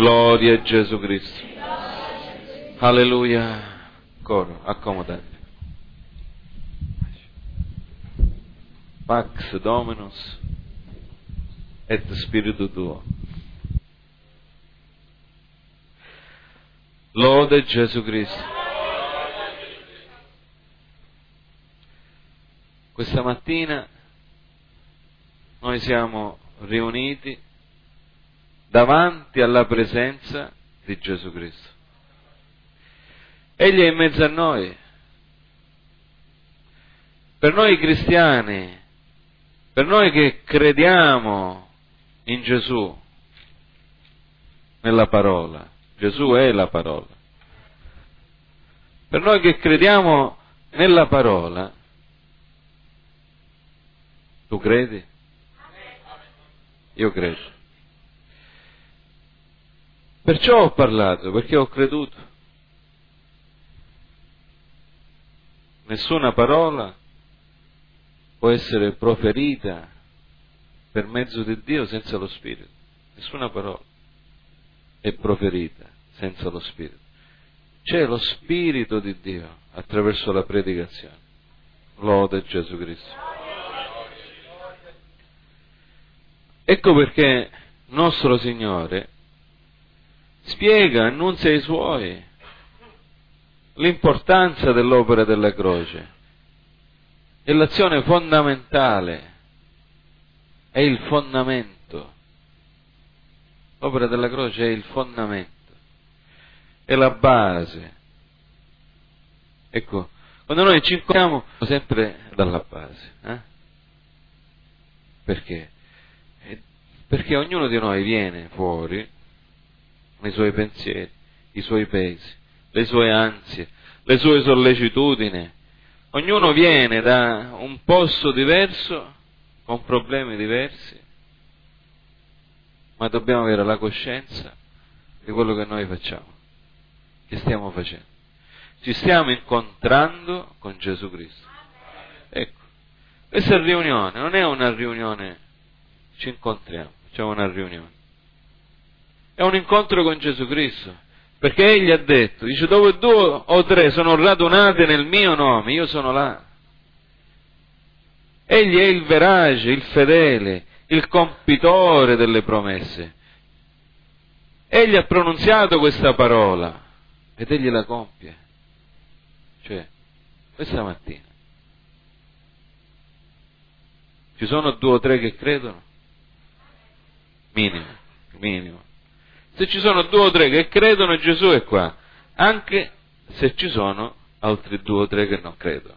Gloria a Gesù Cristo. Alleluia. Coro, accomodate. Pax Dominus et Spiritu Tuo. Lode Gesù Cristo. Questa mattina noi siamo riuniti davanti alla presenza di Gesù Cristo. Egli è in mezzo a noi. Per noi cristiani, per noi che crediamo in Gesù, nella parola, Gesù è la parola. Per noi che crediamo nella parola, tu credi? Io credo. Perciò ho parlato, perché ho creduto. Nessuna parola può essere proferita per mezzo di Dio senza lo Spirito. Nessuna parola è proferita senza lo Spirito. C'è lo Spirito di Dio attraverso la predicazione. Lode Gesù Cristo. Ecco perché nostro Signore spiega, annunzia ai Suoi l'importanza dell'opera della croce. È l'azione fondamentale, è il fondamento. L'opera della croce è il fondamento, è la base. Ecco, quando noi ci incontriamo sempre dalla base. Perché? Perché ognuno di noi viene fuori con i suoi pensieri, i suoi pesi, le sue ansie, le sue sollecitudini. Ognuno viene da un posto diverso, con problemi diversi, ma dobbiamo avere la coscienza di quello che noi facciamo, che stiamo facendo. Ci stiamo incontrando con Gesù Cristo. Ecco, questa riunione non è una riunione, ci incontriamo, facciamo una riunione. È un incontro con Gesù Cristo, perché Egli ha detto, dice, dove 2 o 3 sono radunate nel mio nome, io sono là. Egli è il verace, il fedele, il compitore delle promesse. Egli ha pronunziato questa parola ed Egli la compie. Cioè, questa mattina. Ci sono 2 o 3 che credono? Minimo. Se ci sono 2 o 3 che credono, Gesù è qua, anche se ci sono altri 2 o 3 che non credono.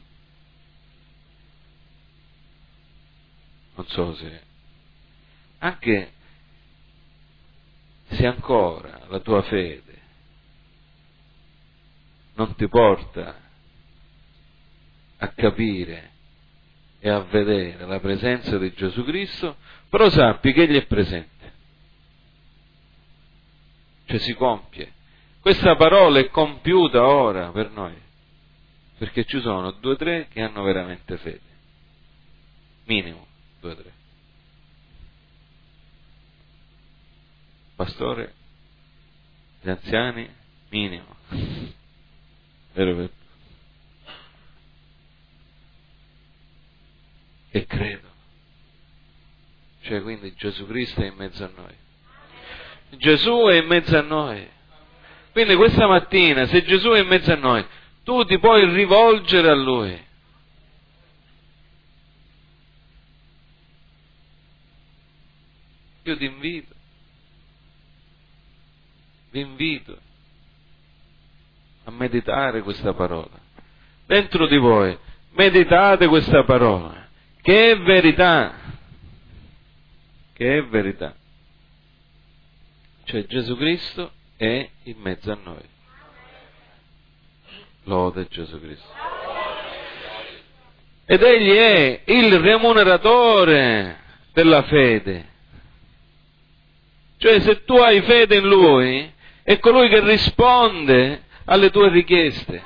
Non so se... Anche se ancora la tua fede non ti porta a capire e a vedere la presenza di Gesù Cristo, però sappi che Egli è presente. Cioè si compie. Questa parola è compiuta ora per noi, perché ci sono 2 o 3 che hanno veramente fede. Minimo 2 o 3. Pastore, gli anziani, minimo. Vero? E credo. Cioè quindi Gesù Cristo è in mezzo a noi. Gesù è in mezzo a noi. Quindi questa mattina, se Gesù è in mezzo a noi, tu ti puoi rivolgere a Lui. Io vi invito a meditare questa parola. Dentro di voi, meditate questa parola, che è verità. Che è verità. Cioè Gesù Cristo è in mezzo a noi. Lode Gesù Cristo. Ed Egli è il remuneratore della fede. Cioè se tu hai fede in Lui, è colui che risponde alle tue richieste.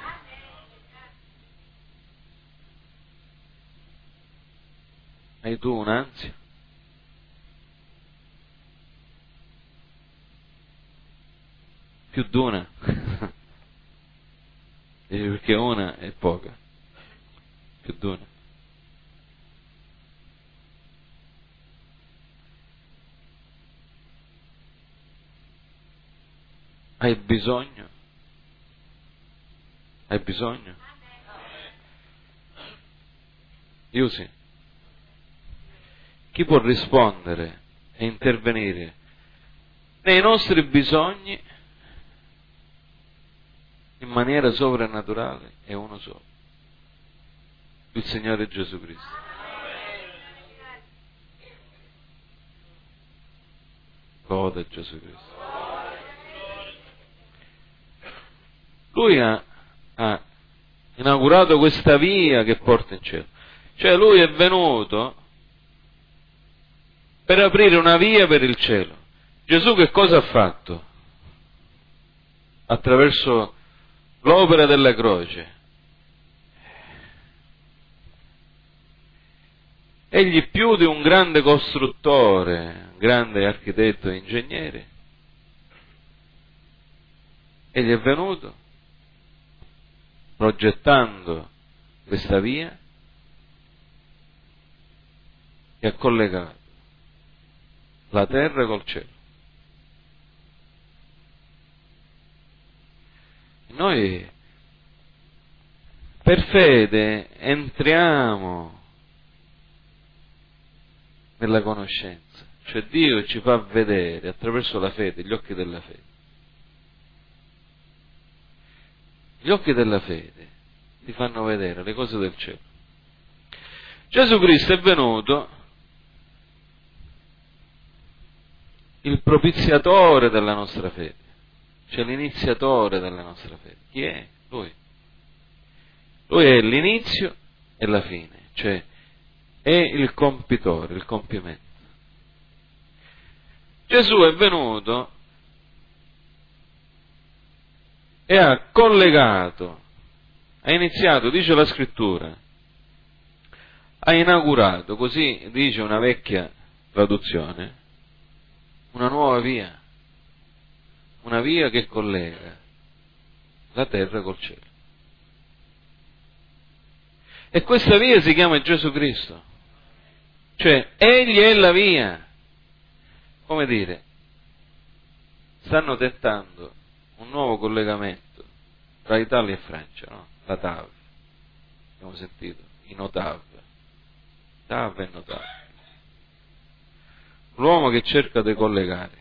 Hai tu un'ansia? Più di una. Perché una è poca. Più di una. Hai bisogno? Hai bisogno? Io sì. Chi può rispondere e intervenire nei nostri bisogni in maniera sovrannaturale è uno solo, il Signore Gesù Cristo. Lode Gesù Cristo. Lui ha inaugurato questa via che porta in cielo. Cioè lui è venuto per aprire una via per il cielo. Gesù che cosa ha fatto? Attraverso l'opera della croce. Egli più di un grande costruttore, un grande architetto e ingegnere, egli è venuto progettando questa via che ha collegato la terra col cielo. Noi per fede entriamo nella conoscenza, cioè Dio ci fa vedere attraverso la fede, gli occhi della fede. Gli occhi della fede ti fanno vedere le cose del cielo. Gesù Cristo è venuto il propiziatore della nostra fede, cioè l'iniziatore della nostra fede. Chi è? Lui. Lui è l'inizio e la fine, cioè è il compitore, il compimento. Gesù è venuto e ha collegato, ha iniziato, dice la scrittura, ha inaugurato, così dice una vecchia traduzione, una nuova via, una via che collega la terra col cielo. E questa via si chiama Gesù Cristo, cioè egli è la via. Come dire, stanno tentando un nuovo collegamento tra Italia e Francia, no? La TAV, abbiamo sentito, i NOTAV, TAV e NOTAV. L'uomo che cerca di collegare.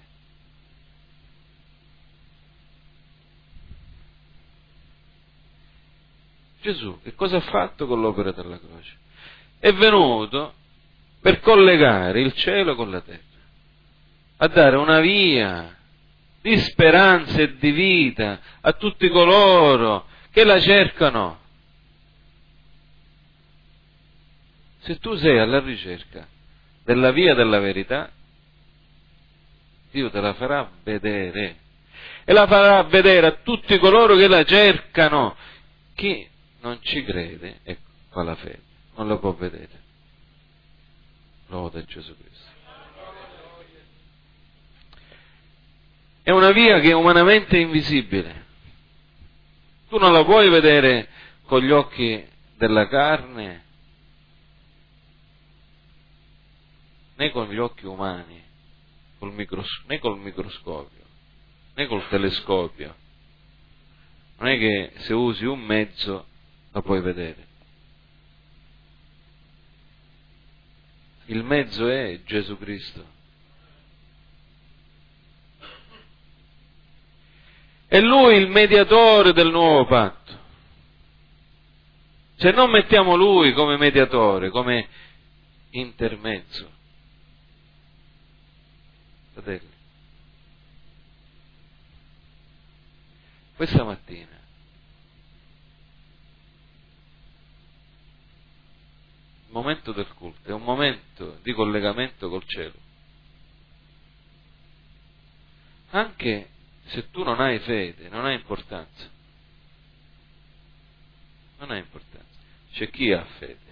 Gesù, che cosa ha fatto con l'opera della croce? È venuto per collegare il cielo con la terra, a dare una via di speranza e di vita a tutti coloro che la cercano. Se tu sei alla ricerca della via della verità, Dio te la farà vedere e la farà vedere a tutti coloro che la cercano. Chi non ci crede, ecco qua la fede, non la può vedere. Lode Gesù Cristo. È una via che è umanamente invisibile. Tu non la puoi vedere con gli occhi della carne, né con gli occhi umani, né col microscopio, né col telescopio. Non è che se usi un mezzo la puoi vedere. Il mezzo è Gesù Cristo. È Lui il mediatore del nuovo patto. Se non mettiamo Lui come mediatore, come intermezzo, fratelli, questa mattina il momento del culto è un momento di collegamento col cielo. Anche se tu non hai fede, non ha importanza. Non ha importanza. C'è chi ha fede.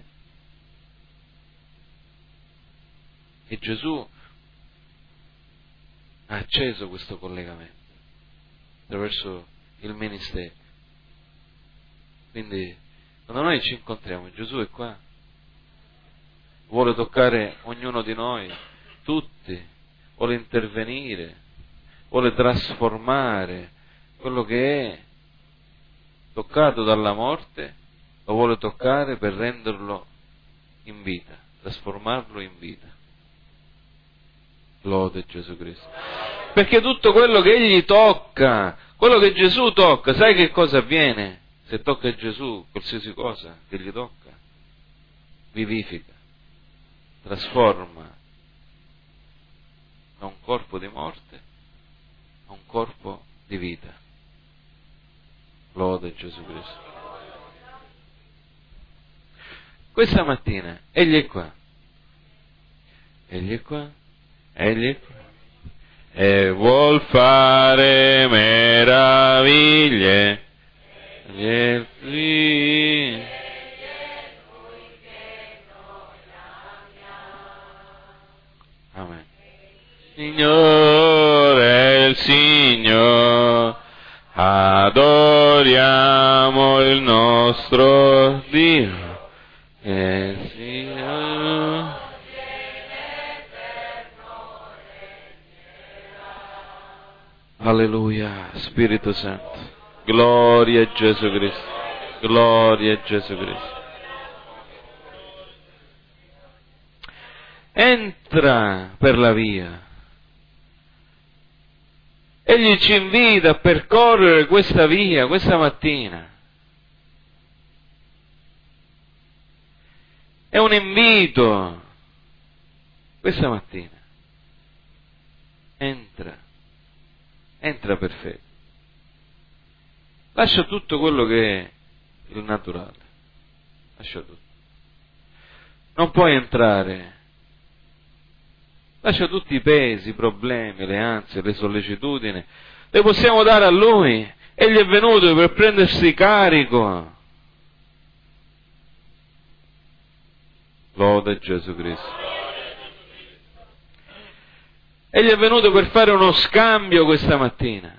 E Gesù ha acceso questo collegamento. attraverso il ministero. Quindi, quando noi ci incontriamo, Gesù è qua, vuole toccare ognuno di noi, tutti, vuole intervenire, vuole trasformare quello che è toccato dalla morte, lo vuole toccare per renderlo in vita, trasformarlo in vita. Lode Gesù Cristo. Perché tutto quello che Egli tocca, quello che Gesù tocca, sai che cosa avviene? Se tocca Gesù, qualsiasi cosa che gli tocca, vivifica, trasforma da un corpo di morte a un corpo di vita. Lode Gesù Cristo. Questa mattina Egli è qua. Egli è qua. Egli è qua. E vuol fare meraviglie. Amen. Signore, il Signore, adoriamo il nostro Dio. E Signore. Alleluia, Spirito Santo. Gloria a Gesù Cristo. Gloria a Gesù Cristo. Entra per la via. Egli ci invita a percorrere questa via, questa mattina. È un invito. Questa mattina. Entra per fede. Lascia tutto quello che è il naturale. Lascia tutto. Non puoi entrare. Lascia tutti i pesi, i problemi, le ansie, le sollecitudini. Le possiamo dare a Lui. Egli è venuto per prendersi carico. Lode Gesù Cristo. Egli è venuto per fare uno scambio questa mattina.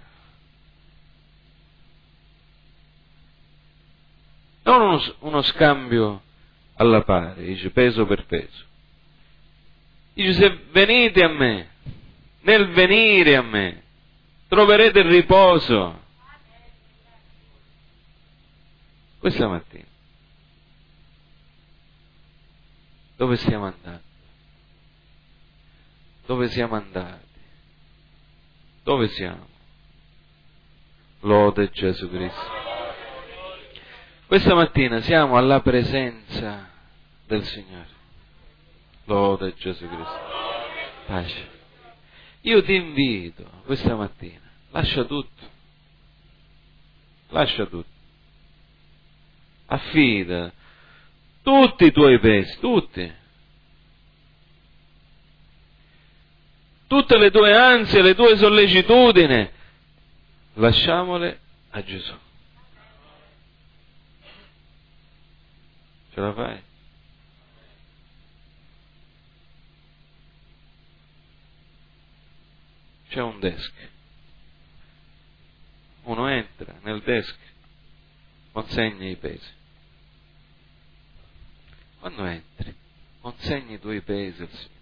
Non uno scambio alla pari, dice peso per peso. Dice se venite a me, nel venire a me, troverete il riposo. Questa mattina. Dove stiamo andando? Dove siamo andati? Dove siamo? Lode Gesù Cristo. Questa mattina siamo alla presenza del Signore. Lode Gesù Cristo. Pace. Io ti invito questa mattina, lascia tutto. Lascia tutto. Affida tutti i tuoi pesi, tutti. Tutte le tue ansie, le tue sollecitudini, lasciamole a Gesù. Ce la fai? C'è un desk. Uno entra nel desk, consegna i pesi. Quando entri, consegni i tuoi pesi al Signore.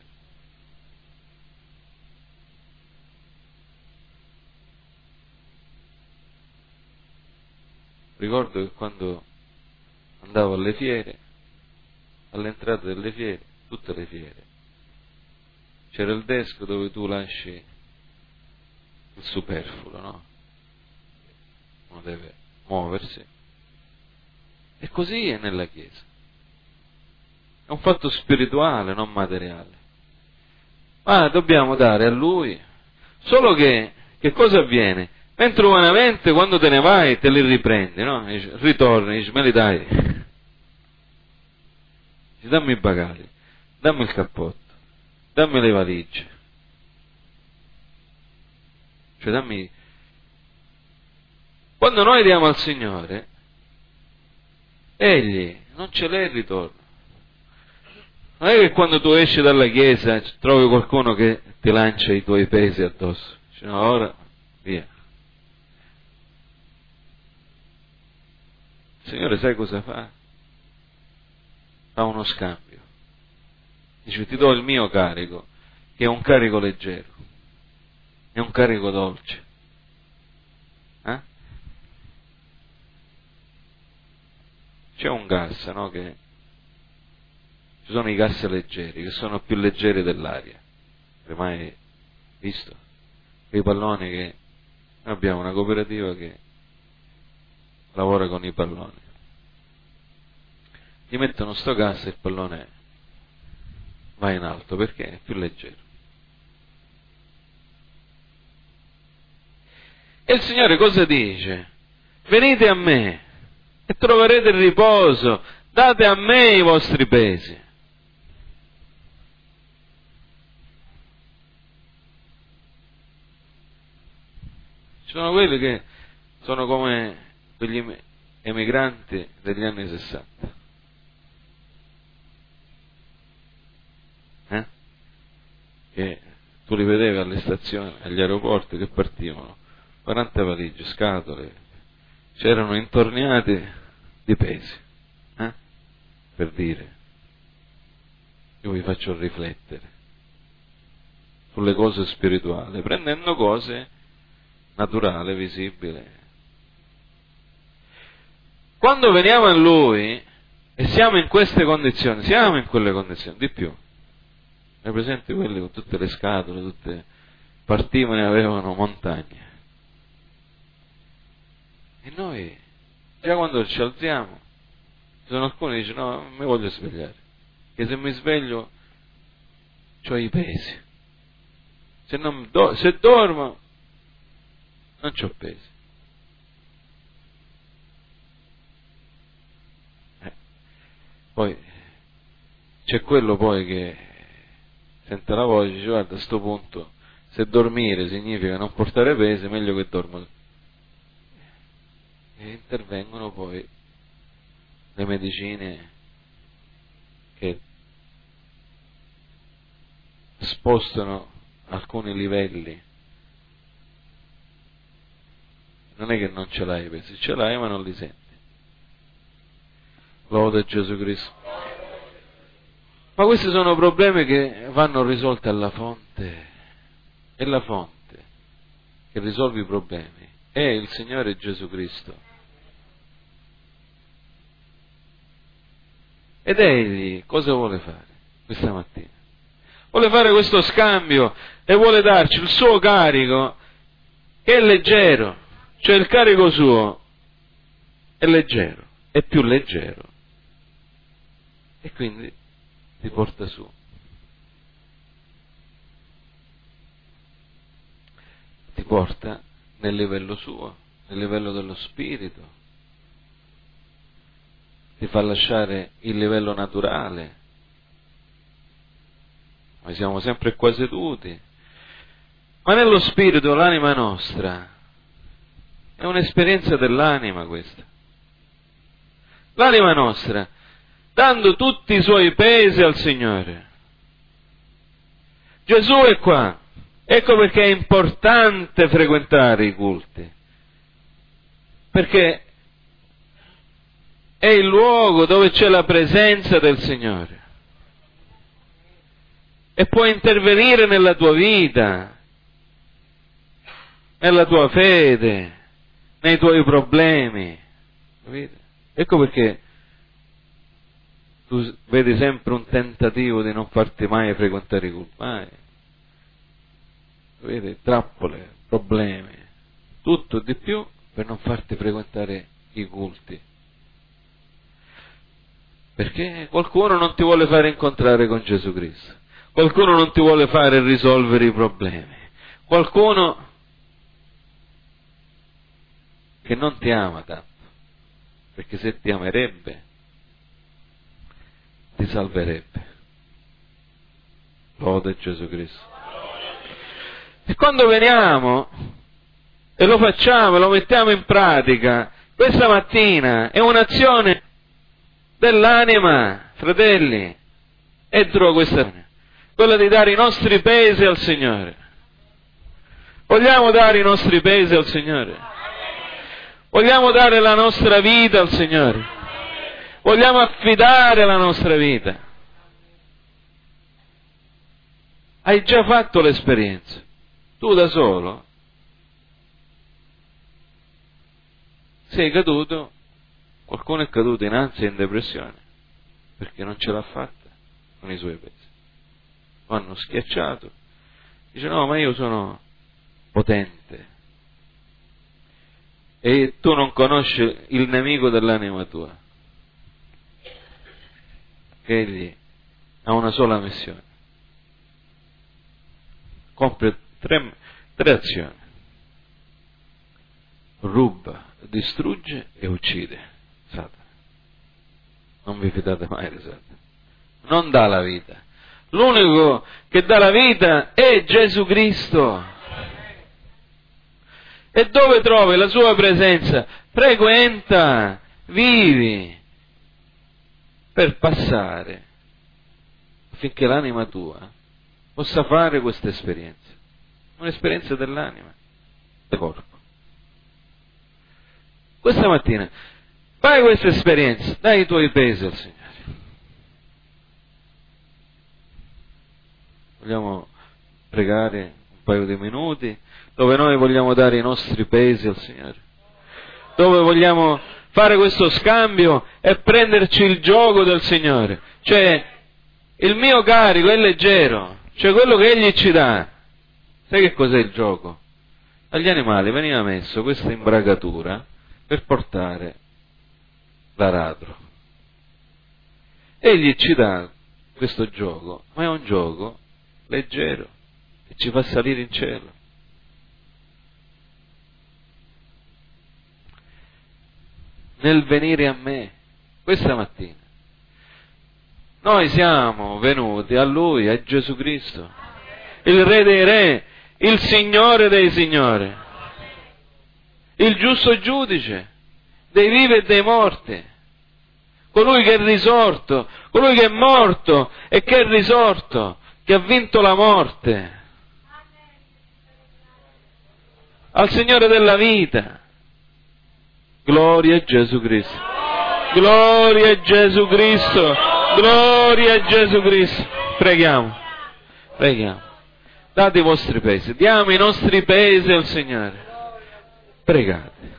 Ricordo che quando andavo alle fiere, all'entrata delle fiere, tutte le fiere, c'era il desk dove tu lasci il superfluo, no? Uno deve muoversi. E così è nella Chiesa. È un fatto spirituale, non materiale. Ma dobbiamo dare a Lui. Solo che cosa avviene? Mentre umanamente quando te ne vai te li riprendi, no? Ritorni, dici, me li dai. Dici, dammi i bagagli, dammi il cappotto, dammi le valigie. Cioè dammi. Quando noi diamo al Signore, Egli non ce l'è il ritorno. Non è che quando tu esci dalla chiesa trovi qualcuno che ti lancia i tuoi pesi addosso. Dice, no, ora via. Il Signore sai cosa fa? Fa uno scambio. Dice: ti do il mio carico, che è un carico leggero, è un carico dolce. C'è un gas, no? Che ci sono i gas leggeri, che sono più leggeri dell'aria. Avete mai visto? Quei palloni che... Noi abbiamo una cooperativa che lavora con i palloni. Gli mettono sto gas e il pallone va in alto perché è più leggero. E il Signore cosa dice? Venite a me e troverete il riposo, date a me i vostri pesi. Ci sono quelli che sono come quegli emigranti degli anni 60. Che tu li vedevi alle stazioni, agli aeroporti che partivano, 40 valigie, scatole, c'erano intorniati di pesi, per dire, io vi faccio riflettere sulle cose spirituali, prendendo cose naturali, visibili. Quando veniamo a Lui e siamo in queste condizioni, siamo in quelle condizioni, di più. Hai presente quelli con tutte le scatole, tutte partivano e avevano montagne. E noi, già quando ci alziamo, ci sono alcuni che dicono: no, mi voglio svegliare, che se mi sveglio c'ho i pesi, se dormo non c'ho pesi. Poi c'è quello poi che sente la voce e dice: guarda, a sto punto, se dormire significa non portare pesi, meglio che dormo. E intervengono poi le medicine che spostano alcuni livelli. Non è che non ce l'hai i pesi, ce l'hai ma non li senti. Lode Gesù Cristo. Ma questi sono problemi che vanno risolti alla fonte. E la fonte che risolve i problemi è il Signore Gesù Cristo. Ed Egli cosa vuole fare questa mattina? Vuole fare questo scambio e vuole darci il suo carico, che è leggero, cioè il carico suo è leggero, è più leggero, e quindi ti porta su. Ti porta nel livello suo, nel livello dello spirito, ti fa lasciare il livello naturale. Noi siamo sempre qua seduti, ma nello spirito l'anima nostra è un'esperienza dell'anima questa. L'anima nostra, dando tutti i suoi pesi al Signore. Gesù è qua. Ecco perché è importante frequentare i culti, perché è il luogo dove c'è la presenza del Signore e può intervenire nella tua vita, nella tua fede, nei tuoi problemi. Capite? Ecco perché tu vedi sempre un tentativo di non farti mai frequentare i culti, mai. Vedi, trappole, problemi, tutto di più per non farti frequentare i culti. Perché qualcuno non ti vuole fare incontrare con Gesù Cristo, qualcuno non ti vuole fare risolvere i problemi, qualcuno che non ti ama tanto, perché se ti amerebbe ti salverebbe. Lode Gesù Cristo. E quando veniamo e lo facciamo, lo mettiamo in pratica, questa mattina è un'azione dell'anima, fratelli, è questa, quella di dare i nostri pesi al Signore. Vogliamo dare i nostri pesi al Signore? Vogliamo dare la nostra vita al Signore. Vogliamo affidare la nostra vita. Hai già fatto l'esperienza. Tu da solo sei caduto, qualcuno è caduto in ansia e in depressione perché non ce l'ha fatta con i suoi pesi. Lo hanno schiacciato. Dice: no, ma io sono potente. E tu non conosci il nemico dell'anima tua, che egli ha una sola missione: compie tre azioni: ruba, distrugge e uccide. Satana. Non vi fidate mai di Satana. Non dà la vita. L'unico che dà la vita è Gesù Cristo. E dove trovi la sua presenza? Frequenta, vivi, per passare, affinché l'anima tua possa fare questa esperienza. Un'esperienza dell'anima, del corpo. Questa mattina fai questa esperienza, dai i tuoi pesi al Signore. Vogliamo pregare un paio di minuti dove noi vogliamo dare i nostri pesi al Signore, dove vogliamo fare questo scambio e prenderci il giogo del Signore. Cioè, il mio carico è leggero, cioè quello che Egli ci dà. Sai che cos'è il gioco? Agli animali veniva messo questa imbragatura per portare l'aratro. Egli ci dà questo gioco, ma è un gioco leggero che ci fa salire in cielo. Nel venire a me, questa mattina, noi siamo venuti a Lui, a Gesù Cristo, il Re dei Re, il Signore dei Signori, il giusto giudice dei vivi e dei morti, colui che è risorto, colui che è morto e che è risorto, che ha vinto la morte, al Signore della vita. Gloria a Gesù Cristo, gloria a Gesù Cristo, gloria a Gesù Cristo. Preghiamo, date i vostri pesi, diamo i nostri pesi al Signore, pregate,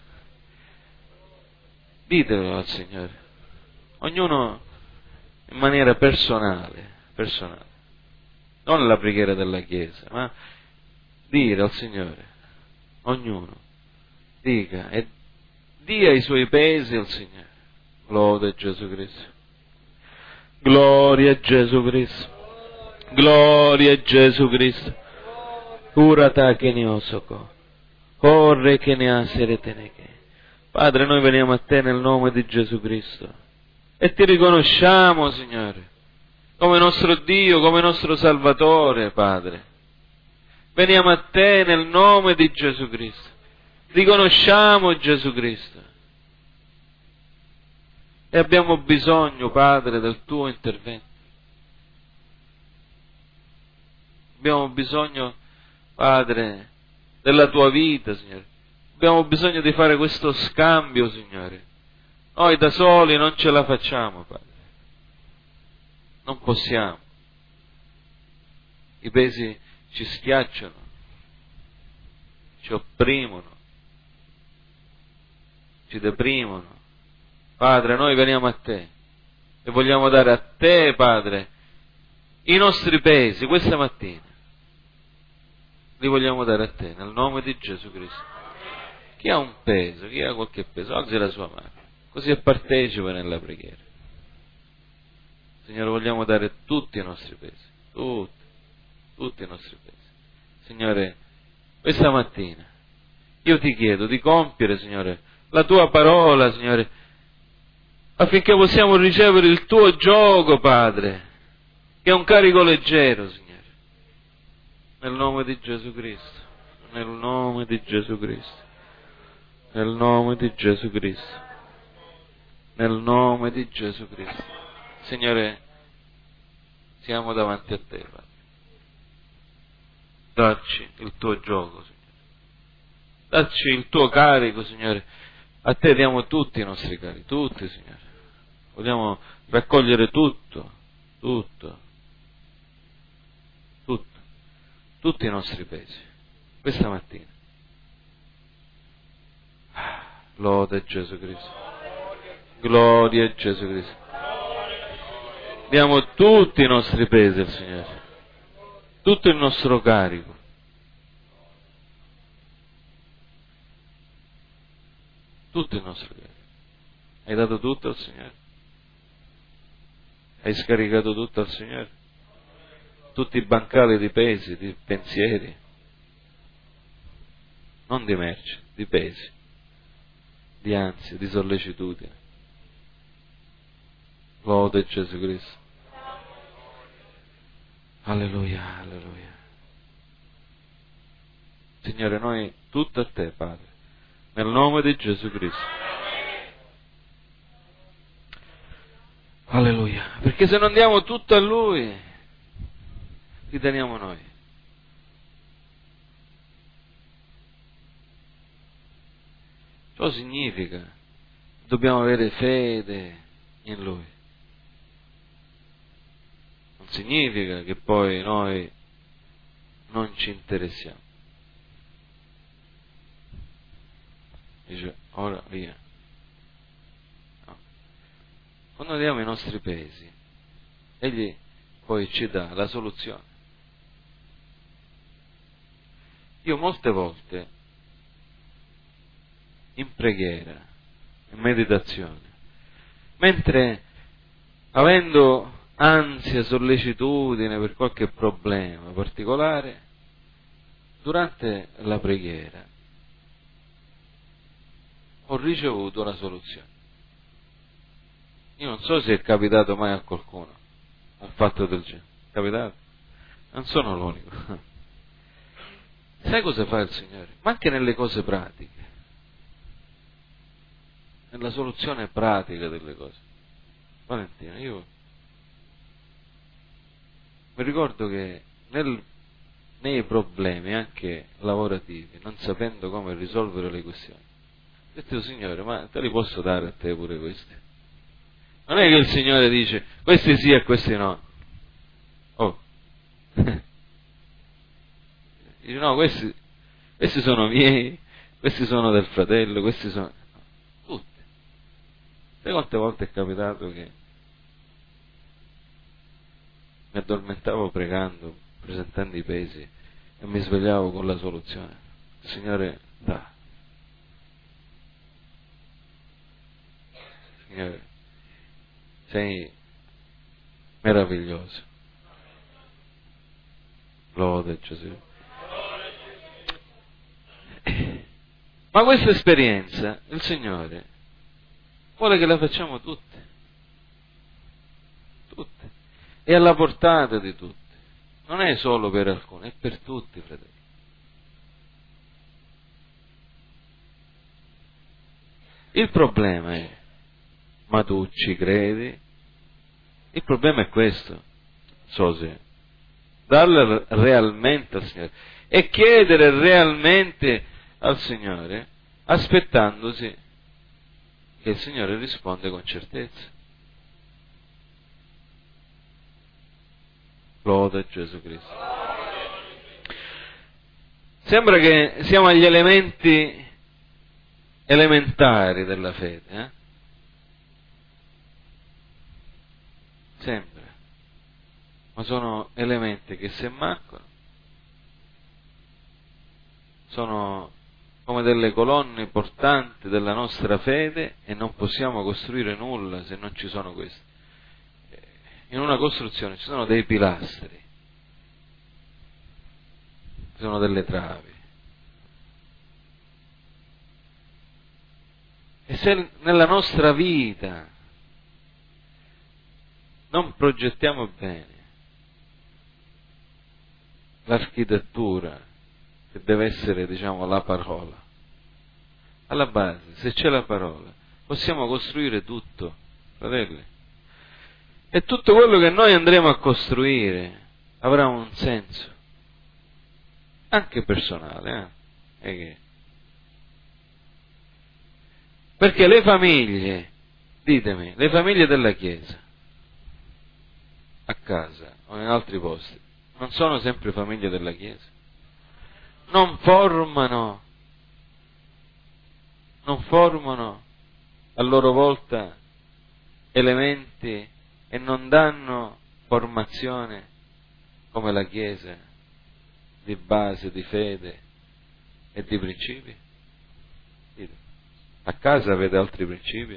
ditelo al Signore, ognuno in maniera personale, non la preghiera della Chiesa, ma dire al Signore, ognuno dica e dia i suoi pesi al Signore. Gloria a Gesù Cristo, gloria a Gesù Cristo, gloria a Gesù Cristo. Curata che ne osoko, corre che ne asereteneke. Padre, noi veniamo a te nel nome di Gesù Cristo e ti riconosciamo, Signore, come nostro Dio, come nostro Salvatore, Padre. Veniamo a te nel nome di Gesù Cristo. Riconosciamo Gesù Cristo. E abbiamo bisogno, Padre, del tuo intervento. Abbiamo bisogno, Padre, della tua vita, Signore. Abbiamo bisogno di fare questo scambio, Signore. Noi da soli non ce la facciamo, Padre. Non possiamo. I pesi ci schiacciano, ci opprimono, ci deprimono. Padre, noi veniamo a te e vogliamo dare a te, Padre, i nostri pesi questa mattina. Li vogliamo dare a te nel nome di Gesù Cristo. Chi ha un peso, chi ha qualche peso, alzi la sua mano, così è partecipe nella preghiera. Signore, vogliamo dare tutti i nostri pesi, tutti i nostri pesi. Signore, questa mattina io ti chiedo di compiere, Signore, la tua parola, Signore, affinché possiamo ricevere il tuo gioco, Padre, che è un carico leggero, Signore. Nel nome di Gesù Cristo, nel nome di Gesù Cristo, nel nome di Gesù Cristo, nel nome di Gesù Cristo. Signore, siamo davanti a te, Padre. Dacci il tuo gioco, Signore. Dacci il tuo carico, Signore, A te diamo tutti i nostri cari, tutti, Signore. Vogliamo raccogliere tutto, tutti i nostri pesi, questa mattina. Lode a Gesù Cristo. Gloria a Gesù Cristo. Diamo tutti i nostri pesi al Signore, tutto il nostro carico. Tutto il nostro carico. Hai dato tutto al Signore? Hai scaricato tutto al Signore? Tutti i bancali di pesi, di pensieri, non di merci, di pesi, di ansie, di sollecitudine. Lode Gesù Cristo. Alleluia, alleluia. Signore, noi tutto a te, Padre, nel nome di Gesù Cristo. Alleluia. Perché se non diamo tutto a Lui, chi teniamo noi? Ciò significa che dobbiamo avere fede in Lui. Non significa che poi noi non ci interessiamo. Dice, ora via. No. Quando diamo i nostri pesi, Egli poi ci dà la soluzione. Io molte volte, in preghiera, in meditazione, mentre avendo ansia, sollecitudine per qualche problema particolare, durante la preghiera ho ricevuto la soluzione. Io non so se è capitato mai a qualcuno un fatto del genere. È capitato? Non sono l'unico. Sai cosa fa il Signore? Ma anche nelle cose pratiche, nella soluzione pratica delle cose. Valentina, io mi ricordo che nei problemi anche lavorativi, non sapendo come risolvere le questioni, ho detto, Signore, ma te li posso dare a te pure questi? Non è che il Signore dice questi sì e questi no. Oh. Dice no, questi sono miei, questi sono del fratello, questi sono tutti. Sai quante volte è capitato che mi addormentavo pregando, presentando i pesi e mi svegliavo con la soluzione. Il Signore dà. Signore, sei meraviglioso. Lode Gesù. Ma questa esperienza il Signore vuole che la facciamo tutte. Tutte. È alla portata di tutti. Non è solo per alcuni, è per tutti, fratelli. Il problema è, ma tu ci credi? Il problema è questo, so se darla realmente al Signore e chiedere realmente al Signore, aspettandosi che il Signore risponde con certezza. Lode a Gesù Cristo. Sembra che siamo agli elementi elementari della fede, Sembra, ma sono elementi che se mancano sono come delle colonne portanti della nostra fede e non possiamo costruire nulla se non ci sono questi. In una costruzione ci sono dei pilastri, ci sono delle travi. E se nella nostra vita non progettiamo bene l'architettura che deve essere, la parola, alla base, se c'è la parola, possiamo costruire tutto, fratelli. E tutto quello che noi andremo a costruire avrà un senso, anche personale, Perché le famiglie, ditemi, le famiglie della Chiesa, a casa o in altri posti, non sono sempre famiglie della Chiesa? Non formano a loro volta elementi e non danno formazione come la Chiesa di base, di fede e di principi? A casa avete altri principi?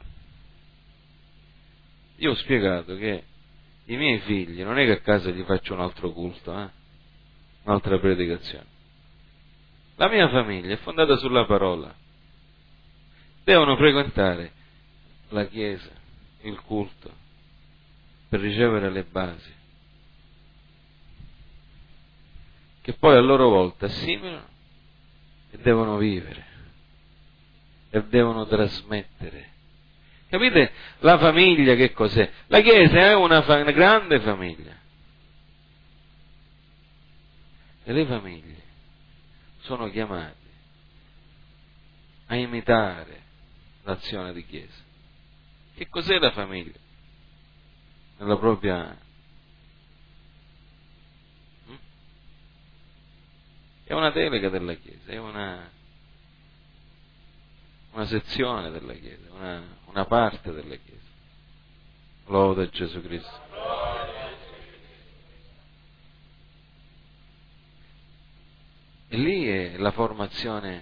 Io ho spiegato che i miei figli non è che a casa gli faccio un altro culto, un'altra predicazione. La mia famiglia è fondata sulla parola. Devono frequentare la Chiesa, il culto, per ricevere le basi, che poi a loro volta assimilano e devono vivere e devono trasmettere. Capite la famiglia che cos'è? La Chiesa è una grande famiglia e le famiglie sono chiamate a imitare l'azione di Chiesa. Che cos'è la famiglia? Nella propria... È una delega della Chiesa, è una sezione della Chiesa, una parte della Chiesa. Lode Gesù Cristo. E lì è la formazione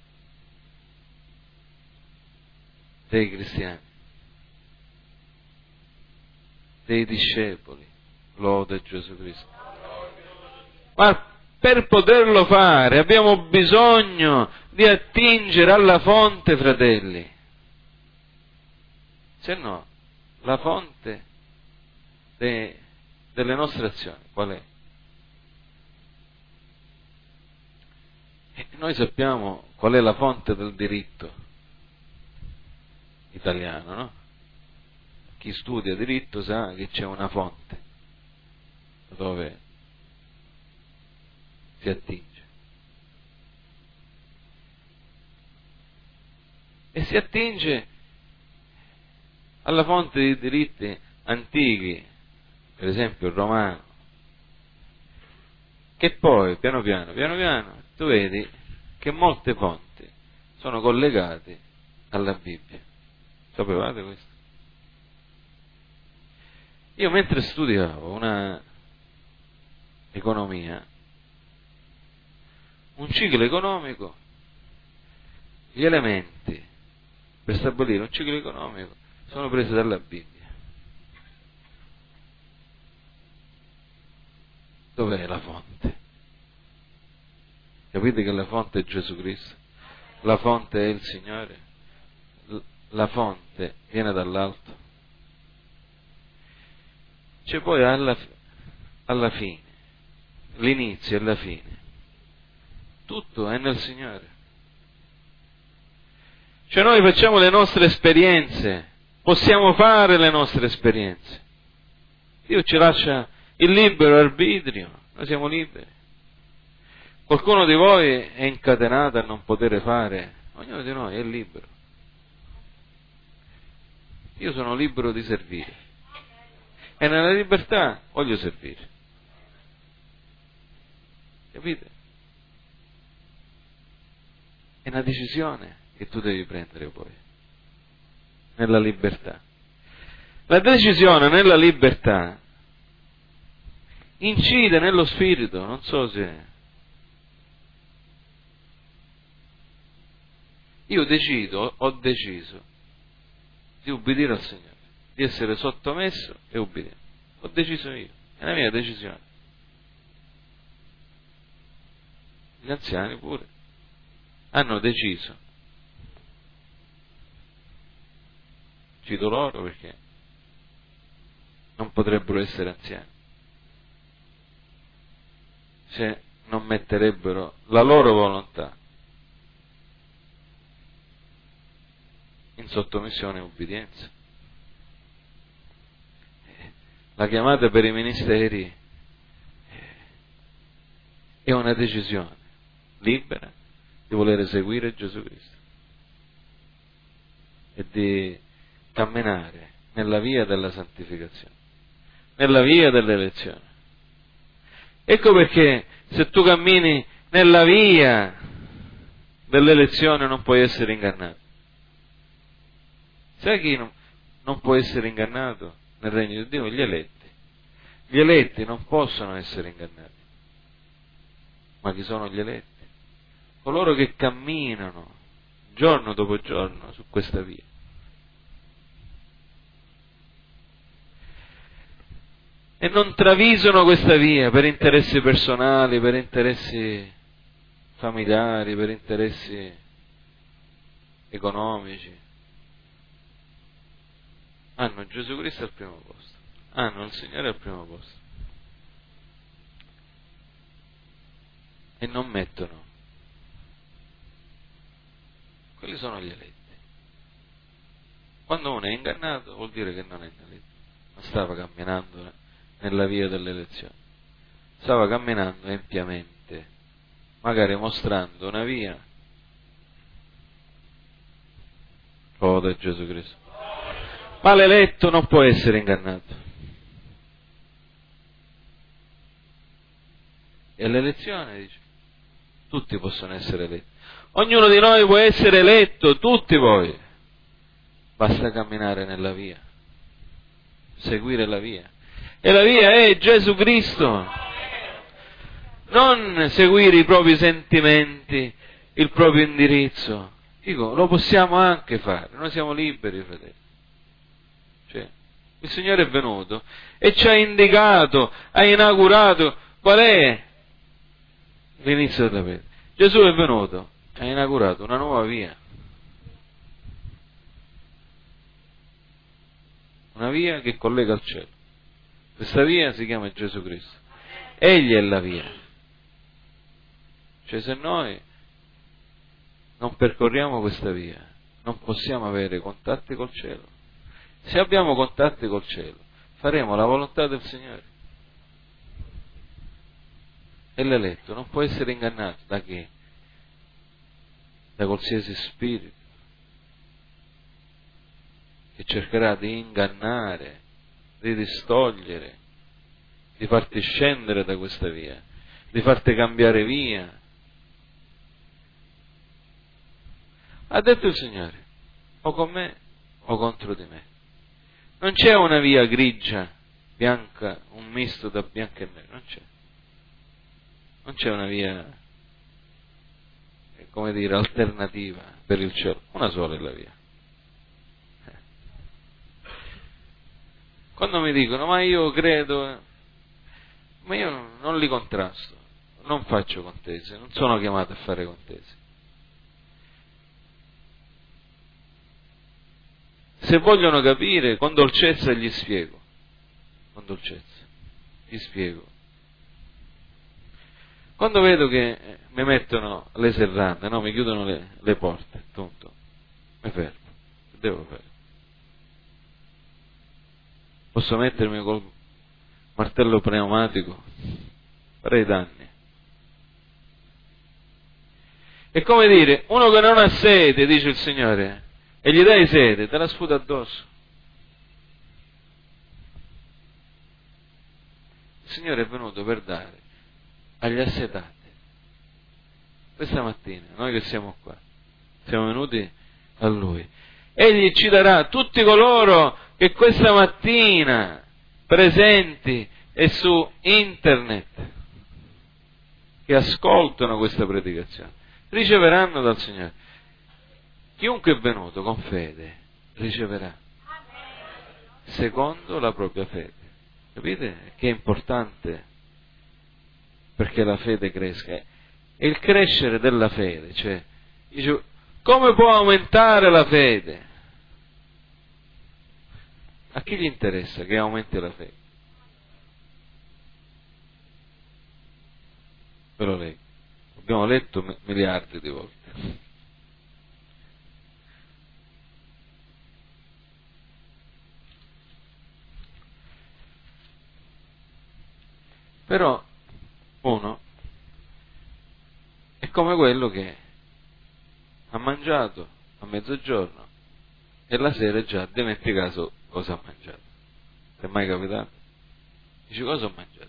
dei cristiani, dei discepoli. Lode Gesù Cristo. Ma per poterlo fare abbiamo bisogno di attingere alla fonte, fratelli. Se no, la fonte delle nostre azioni qual è? E noi sappiamo qual è la fonte del diritto italiano, no? Chi studia diritto sa che c'è una fonte dove si attinge. E si attinge alla fonte di diritti antichi, per esempio il romano, che poi piano piano tu vedi che molte fonti sono collegate alla Bibbia. Sapevate questo? Io mentre studiavo una economia, un ciclo economico, gli elementi per stabilire un ciclo economico sono presi dalla Bibbia. Dov'è la fonte? Capite che la fonte è Gesù Cristo? La fonte è il Signore? La fonte viene dall'alto. C'è poi alla fine, l'inizio e la fine. Tutto è nel Signore. Cioè noi facciamo le nostre esperienze, possiamo fare le nostre esperienze. Dio ci lascia il libero arbitrio, noi siamo liberi. Qualcuno di voi è incatenato a non poter fare, ognuno di noi è libero. Io sono libero di servire e nella libertà voglio servire. Capite? È una decisione che tu devi prendere poi, nella libertà. La decisione nella libertà incide nello spirito, non so se... Io ho deciso di ubbidire al Signore, di essere sottomesso e ubbidiente. Ho deciso io, è la mia decisione. Gli anziani pure hanno deciso, cito loro perché non potrebbero essere anziani se non metterebbero la loro volontà in sottomissione e ubbidienza. La chiamata per i ministeri è una decisione libera di voler seguire Gesù Cristo. e di camminare nella via della santificazione, nella via dell'elezione. Ecco perché se tu cammini nella via dell'elezione non puoi essere ingannato. Sai chi non può essere ingannato nel regno di Dio? Gli eletti. Gli eletti non possono essere ingannati. Ma chi sono gli eletti? Coloro che camminano giorno dopo giorno su questa via. E non travisano questa via per interessi personali, per interessi familiari, per interessi economici. Hanno Gesù Cristo al primo posto, hanno il Signore al primo posto e non mettono. Quelli sono gli eletti. Quando uno è ingannato vuol dire che non è eletto, non stava camminando nella via dell'elezione, stava camminando empiamente, magari mostrando una via. Lode Gesù Cristo. Ma l'eletto non può essere ingannato. E l'elezione, dice, tutti possono essere eletti. Ognuno di noi può essere eletto, tutti voi. Basta camminare nella via, seguire la via. E la via è Gesù Cristo. Non seguire i propri sentimenti, il proprio indirizzo. Dico, lo possiamo anche fare, noi siamo liberi, fratelli. Cioè, il Signore è venuto e ci ha indicato, ha inaugurato qual è l'inizio della fede. Gesù è venuto, ha inaugurato una nuova via. Una via che collega al cielo. Questa via si chiama Gesù Cristo. Egli è la via. Cioè, se noi non percorriamo questa via, non possiamo avere contatti col cielo. Se abbiamo contatti col cielo, faremo la volontà del Signore. E l'eletto non può essere ingannato da chi? Da qualsiasi spirito che cercherà di ingannare, di distogliere, di farti scendere da questa via, di farti cambiare via. Ha detto il Signore, o con me o contro di me. Non c'è una via grigia, bianca, un misto da bianco e nero, non c'è. Non c'è una via, come dire, alternativa per il cielo. Una sola è la via. Quando mi dicono, ma io credo, ma io non li contrasto, non faccio contese, non sono chiamato a fare contese. Se vogliono capire, con dolcezza gli spiego, con dolcezza, gli spiego. Quando vedo che mi mettono le serrande, no, mi chiudono le porte, tonto, mi fermo, che devo fare? Posso mettermi col martello pneumatico? Farei danni. È come dire, uno che non ha sete, dice il Signore, e gli dai sete, te la sputa addosso. Il Signore è venuto per dare agli assetati. Questa mattina, noi che siamo qua, siamo venuti a Lui. Egli ci darà tutti coloro che questa mattina presenti e su internet, che ascoltano questa predicazione, riceveranno dal Signore. Chiunque è venuto con fede riceverà secondo la propria fede. Capite che è importante perché la fede cresca? È il crescere della fede. Cioè, dice, come può aumentare la fede? A chi gli interessa che aumenti la fede? Ve lo leggo. Abbiamo letto miliardi di volte. Però uno è come quello che ha mangiato a mezzogiorno e la sera già ha dimenticato cosa ha mangiato. Ti è mai capitato? Dici, cosa ho mangiato?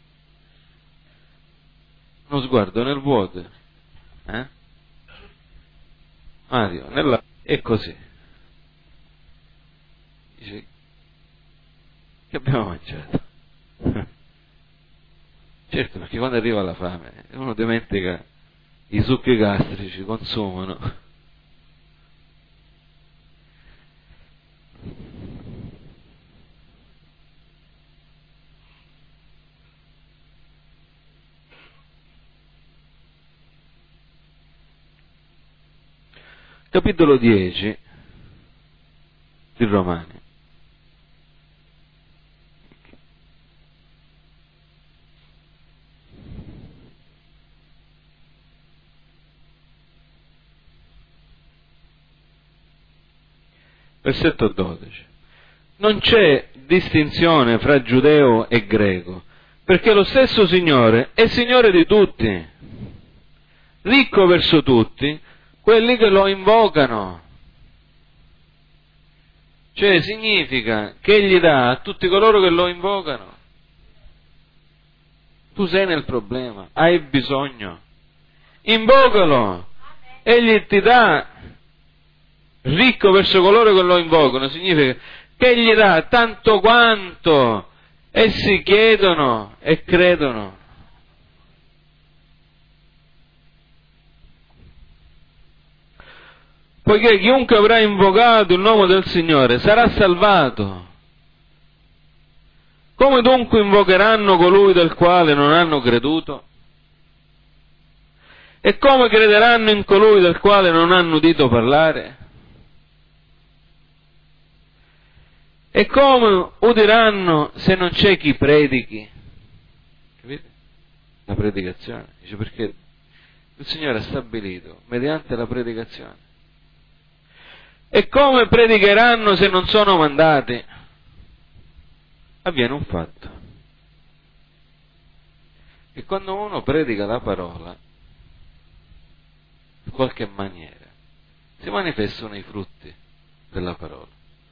Uno sguardo nel vuoto, Mario, è così. Dice, che abbiamo mangiato? Certo, perché quando arriva la fame uno dimentica i succhi gastrici, consumano. Capitolo 10 di Romani. Versetto 12. Non c'è distinzione fra giudeo e greco, perché lo stesso Signore è Signore di tutti, ricco verso tutti quelli che lo invocano. Cioè significa che Egli dà a tutti coloro che lo invocano. Tu sei nel problema, hai bisogno, invocalo, Egli ti dà. Ricco verso coloro che lo invocano significa che Egli dà tanto quanto essi chiedono e credono. Poiché chiunque avrà invocato il nome del Signore sarà salvato. Come dunque invocheranno colui del quale non hanno creduto? E come crederanno in colui del quale non hanno udito parlare? E come udiranno se non c'è chi predichi? Capite? La predicazione. Dice, perché il Signore ha stabilito mediante la predicazione. E come predicheranno se non sono mandati? Avviene un fatto. Che quando uno predica la parola, in qualche maniera, si manifestano i frutti della parola.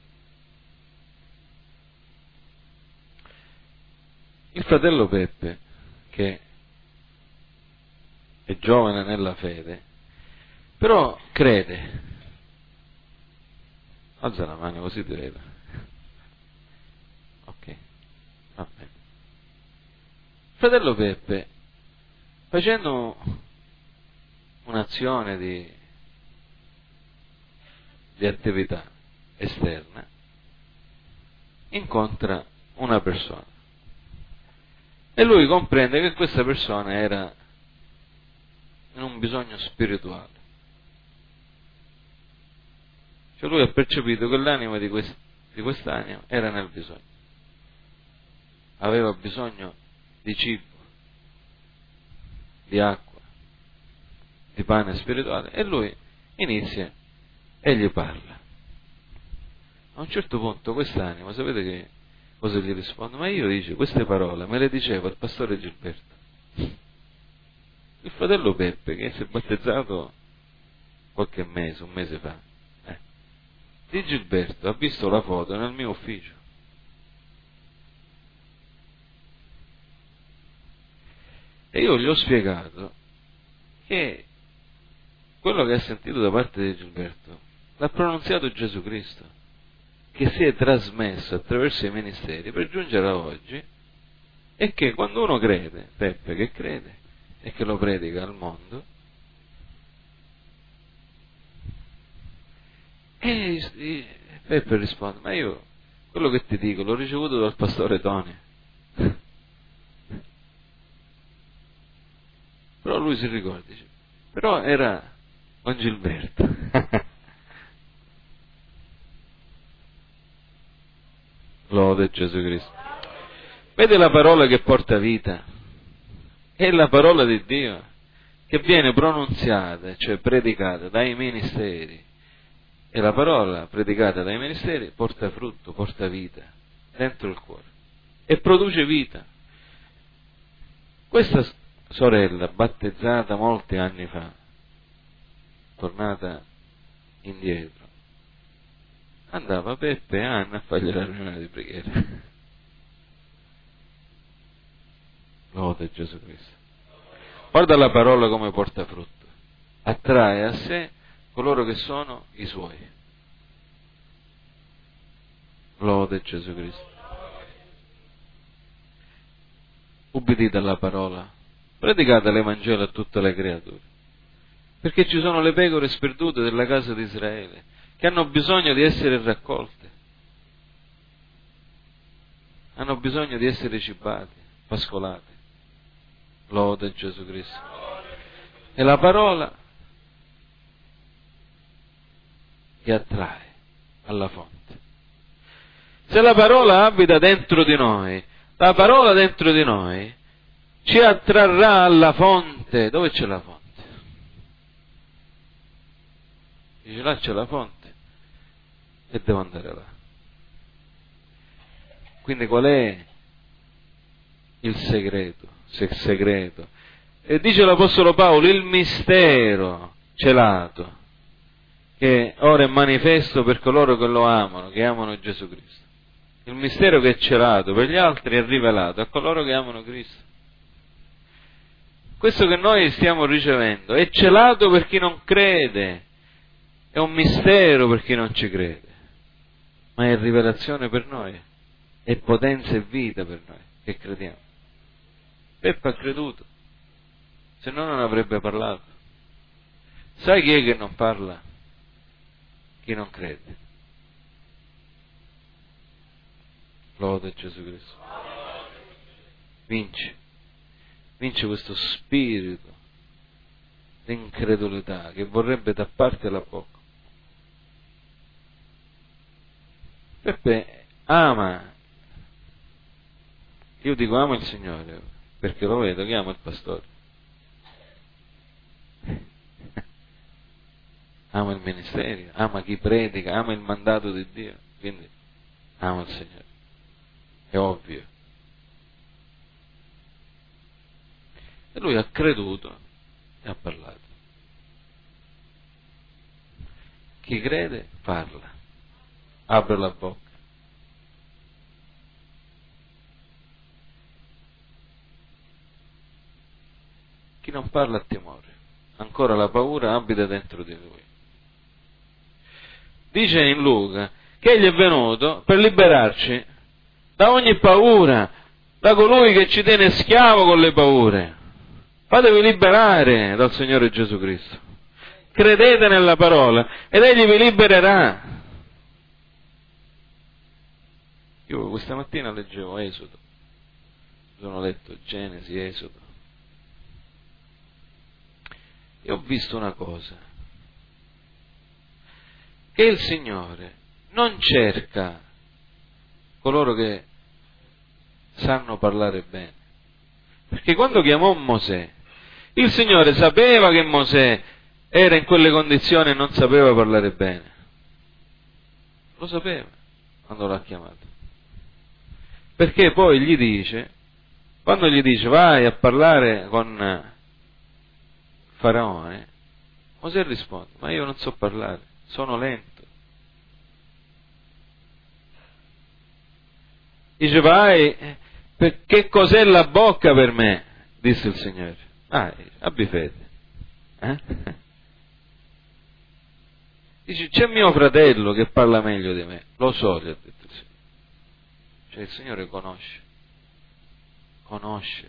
Il fratello Peppe, che è giovane nella fede, però crede. Alza la mano così ti vedo. Ok, va bene. Il fratello Peppe, facendo un'azione di attività esterna, incontra una persona. E lui comprende che questa persona era in un bisogno spirituale. Cioè lui ha percepito che l'anima di quest'anima era nel bisogno. Aveva bisogno di cibo, di acqua, di pane spirituale. E lui inizia e gli parla. A un certo punto quest'anima, sapete che cosa gli risponde? Ma io, dice, queste parole me le diceva il pastore Gilberto. Il fratello Peppe, che si è battezzato qualche mese, un mese fa, di Gilberto, ha visto la foto nel mio ufficio. E io gli ho spiegato che quello che ha sentito da parte di Gilberto l'ha pronunziato Gesù Cristo, che si è trasmesso attraverso i ministeri per giungere a oggi, e che quando uno crede, Peppe che crede e che lo predica al mondo, e Peppe risponde, ma io quello che ti dico l'ho ricevuto dal pastore Tony. Però lui si ricorda, dice, però era con Gilberto. Lode Gesù Cristo. Vede la parola che porta vita? È la parola di Dio che viene pronunziata, cioè predicata dai ministeri. E la parola predicata dai ministeri porta frutto, porta vita dentro il cuore e produce vita. Questa sorella, battezzata molti anni fa, tornata indietro, andava Peppe e Anna a fargli la riunione di preghiera. Lode Gesù Cristo. Guarda la parola come porta frutto. Attrae a sé coloro che sono i suoi. Lode Gesù Cristo. Ubbidite alla parola, predicate l'Evangelo a tutte le creature, perché ci sono le pecore sperdute della casa di Israele, che hanno bisogno di essere raccolte, hanno bisogno di essere cibate, pascolate. Lode Gesù Cristo. E la parola che attrae alla fonte. Se la parola abita dentro di noi, la parola dentro di noi ci attrarrà alla fonte. Dove c'è la fonte? Dice, là c'è la fonte e devo andare là. Quindi qual è il segreto? Se è segreto. E dice l'Apostolo Paolo, il mistero celato, che ora è manifesto per coloro che lo amano, che amano Gesù Cristo. Il mistero che è celato per gli altri è rivelato a coloro che amano Cristo. Questo che noi stiamo ricevendo è celato per chi non crede, è un mistero per chi non ci crede, ma è rivelazione per noi, è potenza e vita per noi che crediamo. Peppa ha creduto, se no non avrebbe parlato. Sai chi è che non parla? Chi non crede. Lode Gesù Cristo. Vince questo spirito di incredulità che vorrebbe tapparti la bocca. Peppe ama, io dico amo il Signore perché lo vedo che ama il pastore, ama il ministero, ama chi predica, ama il mandato di Dio, quindi ama il Signore, è ovvio. E lui ha creduto e ha parlato. Chi crede parla, apre la bocca. Chi non parla ha timore, ancora la paura abita dentro di lui. Dice in Luca che egli è venuto per liberarci da ogni paura, da colui che ci tiene schiavo con le paure. Fatevi liberare dal Signore Gesù Cristo. Credete nella parola ed egli vi libererà. Io questa mattina leggevo Esodo, sono letto Genesi, Esodo, e ho visto una cosa, che il Signore non cerca coloro che sanno parlare bene, perché quando chiamò Mosè, il Signore sapeva che Mosè era in quelle condizioni e non sapeva parlare bene, lo sapeva quando l'ha chiamato, perché poi gli dice, quando gli dice vai a parlare con Faraone, Mosè risponde, ma io non so parlare, sono lento. Dice vai, che cos'è la bocca per me? Disse il Signore. Abbi fede. Dice c'è mio fratello che parla meglio di me, lo so, gli ha detto il Signore. Cioè il Signore conosce,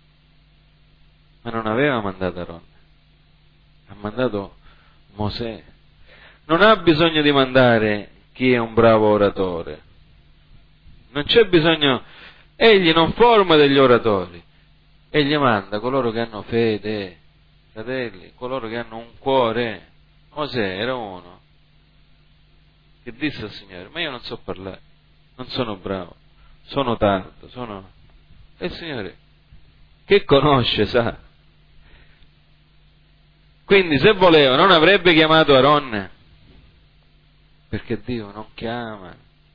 ma non aveva mandato Aronne, ha mandato Mosè. Non ha bisogno di mandare chi è un bravo oratore, non c'è bisogno, egli non forma degli oratori, egli manda coloro che hanno fede, fratelli, coloro che hanno un cuore. Mosè era uno che disse al Signore, ma io non so parlare, non sono bravo, sono tardo, e il Signore che conosce sa. Quindi se voleva non avrebbe chiamato Aronne, perché Dio non chiama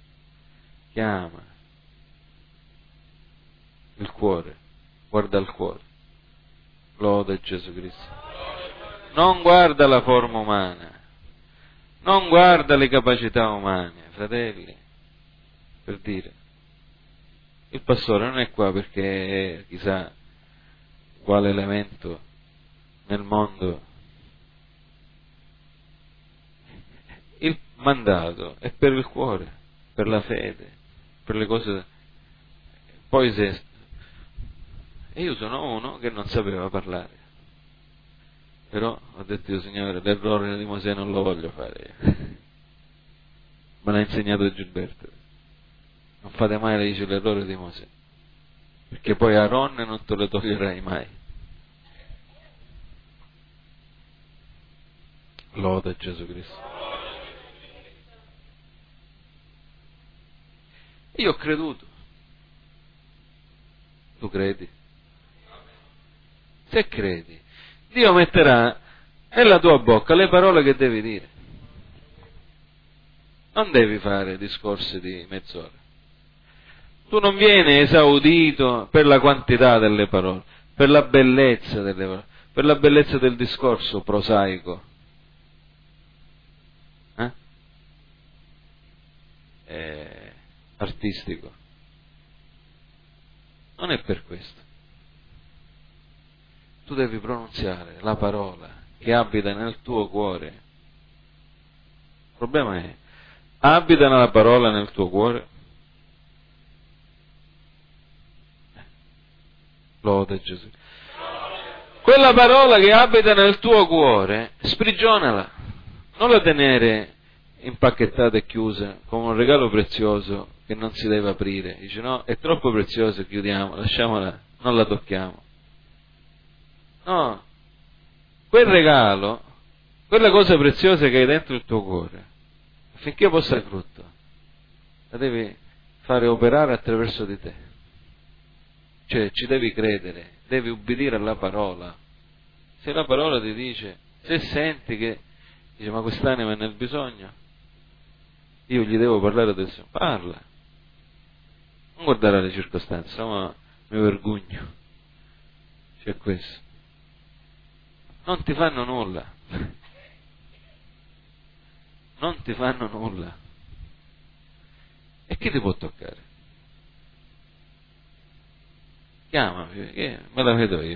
il cuore, guarda il cuore. Lode Gesù Cristo. Non guarda la forma umana, non guarda le capacità umane, fratelli, per dire. Il pastore non è qua perché è chissà quale elemento nel mondo. Il mandato è per il cuore, per la fede, per le cose. Poi e io sono uno che non sapeva parlare, però ho detto io, Signore, l'errore di Mosè non lo voglio fare io. Me l'ha insegnato Gilberto. Non fate mai, le dice, l'errore di Mosè, perché poi Aaron non te lo toglierai mai. Loda Gesù Cristo. Io ho creduto. Tu credi? Se credi, Dio metterà nella tua bocca le parole che devi dire. Non devi fare discorsi di mezz'ora. Tu non vieni esaudito per la quantità delle parole, per la bellezza delle parole, per la bellezza del discorso prosaico. Artistico. Non è per questo. Tu devi pronunziare la parola che abita nel tuo cuore. Il problema è, abita la parola nel tuo cuore? Lode Gesù. Quella parola che abita nel tuo cuore, sprigionala. Non la tenere impacchettata e chiusa come un regalo prezioso che non si deve aprire. Dice no, è troppo prezioso, chiudiamo, lasciamola, non la tocchiamo. No, quel regalo, quella cosa preziosa che hai dentro il tuo cuore, affinché possa dare frutto, la devi fare operare attraverso di te. Cioè ci devi credere, devi ubbidire alla parola. Se la parola ti dice, se senti che dice ma quest'anima è nel bisogno, io gli devo parlare adesso, parla. Non guardare le circostanze, ma mi vergogno. C'è questo. Non ti fanno nulla. Non ti fanno nulla. E chi ti può toccare? Chiamami, me la vedo io.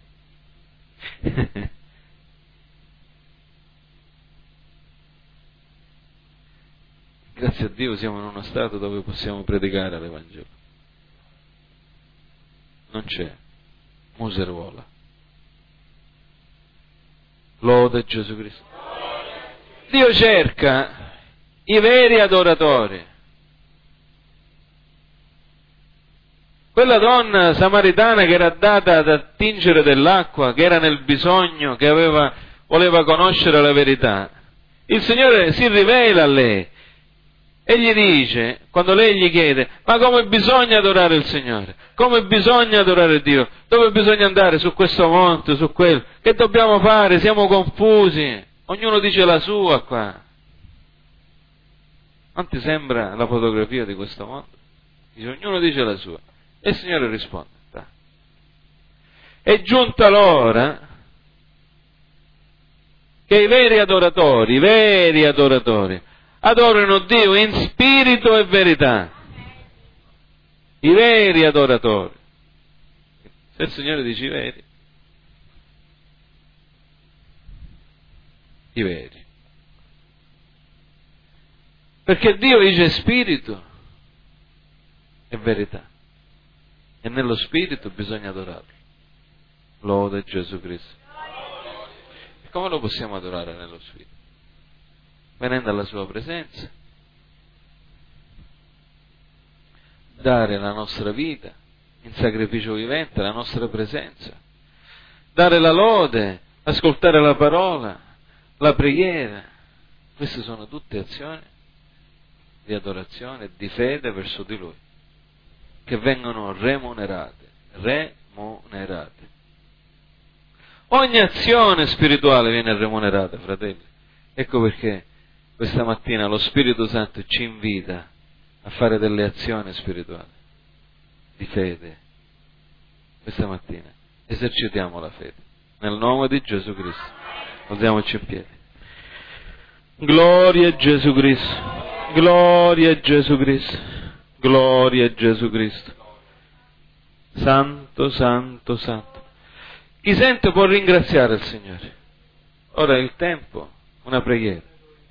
Grazie a Dio siamo in uno stato dove possiamo predicare l'Evangelo. Non c'è museruola. Lode Gesù Cristo. Dio cerca i veri adoratori. Quella donna samaritana che era data ad attingere dell'acqua, che era nel bisogno, che voleva conoscere la verità, il Signore si rivela a lei e gli dice, quando lei gli chiede, ma come bisogna adorare il Signore? Come bisogna adorare Dio? Dove bisogna andare? Su questo monte, su quello? Che dobbiamo fare? Siamo confusi. Ognuno dice la sua qua. Non ti sembra la fotografia di questo mondo? Dice, ognuno dice la sua. E il Signore risponde, è giunta l'ora che i veri adoratori, adorano Dio in spirito e verità. I veri adoratori. Se il Signore dice i veri. Perché Dio dice spirito e verità. E nello spirito bisogna adorarlo. Lode Gesù Cristo. E come lo possiamo adorare nello spirito? Venendo alla sua presenza, dare la nostra vita in sacrificio vivente, la nostra presenza, dare la lode, ascoltare la parola, la preghiera. Queste sono tutte azioni di adorazione e di fede verso di Lui, che vengono remunerate. Ogni azione spirituale viene remunerata, fratelli. Ecco perché questa mattina lo Spirito Santo ci invita a fare delle azioni spirituali di fede. Questa mattina esercitiamo la fede nel nome di Gesù Cristo. Alziamoci in piedi. Gloria a Gesù Cristo. Gloria a Gesù Cristo. Gloria a Gesù Cristo. Santo, santo, santo. Chi sente può ringraziare il Signore. Ora è il tempo, una preghiera.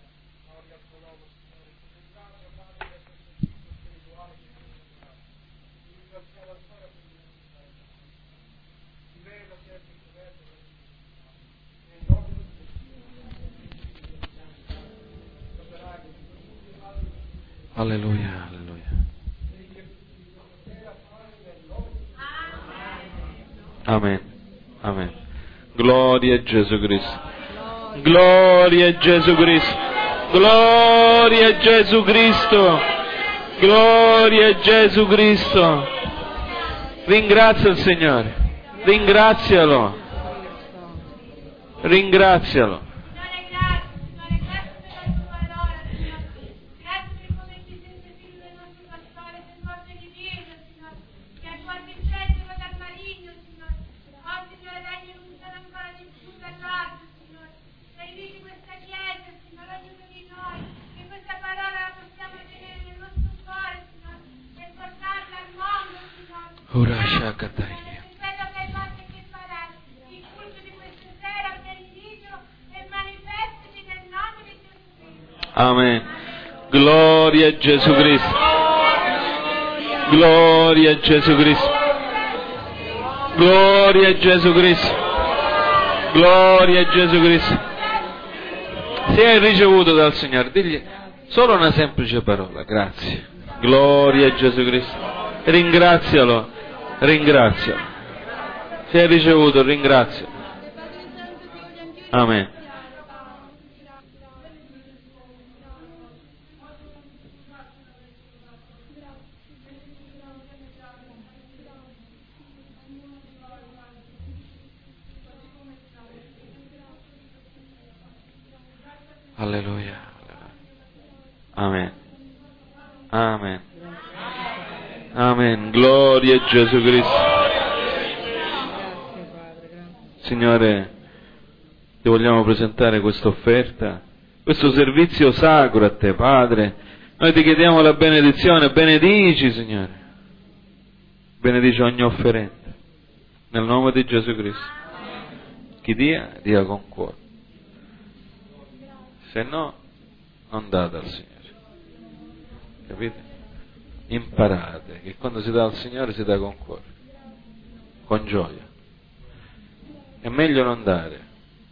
Alleluia, alleluia. Amen, amen. Gloria a Gesù Cristo. Gloria a Gesù Cristo. Gloria a Gesù Cristo. Gloria a Gesù Cristo. Ringrazia il Signore. Ringrazialo. Ringrazialo. Ora Shakatai. Amen. Gloria a Gesù Cristo. Gloria a Gesù Cristo. Gloria a Gesù Cristo. Gloria a Gesù Cristo. Se hai ricevuto dal Signore, digli solo una semplice parola, grazie. Gloria a Gesù Cristo. Ringrazialo. Ringrazialo. Se hai ricevuto, ringrazialo. Amen. Alleluia. Amen. Amen. Amen. Gloria a Gesù Cristo. Signore, ti vogliamo presentare questa offerta, questo servizio sacro a te, Padre. Noi ti chiediamo la benedizione. Benedici, Signore. Benedici ogni offerente. Nel nome di Gesù Cristo. Chi dia, dia con cuore. Se no, non date al Signore. Capite? Imparate che quando si dà al Signore si dà con cuore, con gioia. È meglio non dare